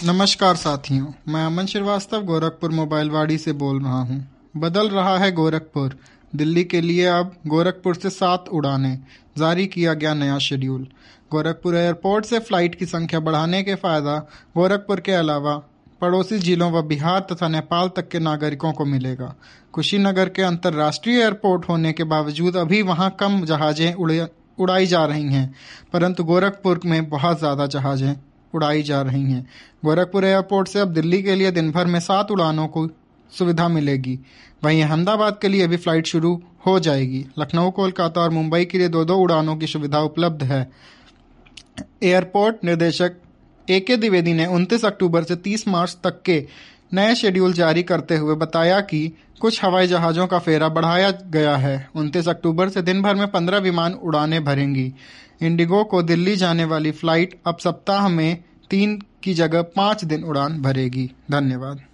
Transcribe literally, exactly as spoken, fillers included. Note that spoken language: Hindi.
नमस्कार साथियों, मैं अमन श्रीवास्तव गोरखपुर मोबाइल वाड़ी से बोल रहा हूं। बदल रहा है गोरखपुर। दिल्ली के लिए अब गोरखपुर से सात उड़ानें। जारी किया गया नया शेड्यूल। गोरखपुर एयरपोर्ट से फ्लाइट की संख्या बढ़ाने के फायदा गोरखपुर के अलावा पड़ोसी जिलों व बिहार तथा नेपाल तक के नागरिकों को मिलेगा। कुशीनगर के अंतर्राष्ट्रीय एयरपोर्ट होने के बावजूद अभी वहां कम जहाजें उड़े उड़ाई जा रही हैं, परंतु गोरखपुर में बहुत ज़्यादा जहाजें उड़ाई जा रही हैं। गोरखपुर एयरपोर्ट से अब दिल्ली के लिए दिन भर में सात उड़ानों को सुविधा मिलेगी। वहीं अहमदाबाद के लिए भी फ्लाइट शुरू हो जाएगी। लखनऊ, कोलकाता और मुंबई के लिए दो दो उड़ानों की सुविधा उपलब्ध है। एयरपोर्ट निदेशक ए के द्विवेदी ने उनतीस अक्टूबर से तीस मार्च तक के नए शेड्यूल जारी करते हुए बताया कि कुछ हवाई जहाज़ों का फेरा बढ़ाया गया है। उनतीस अक्टूबर से दिन भर में पंद्रह विमान उड़ानें भरेंगी। इंडिगो को दिल्ली जाने वाली फ्लाइट अब सप्ताह में तीन की जगह पाँच दिन उड़ान भरेगी। धन्यवाद।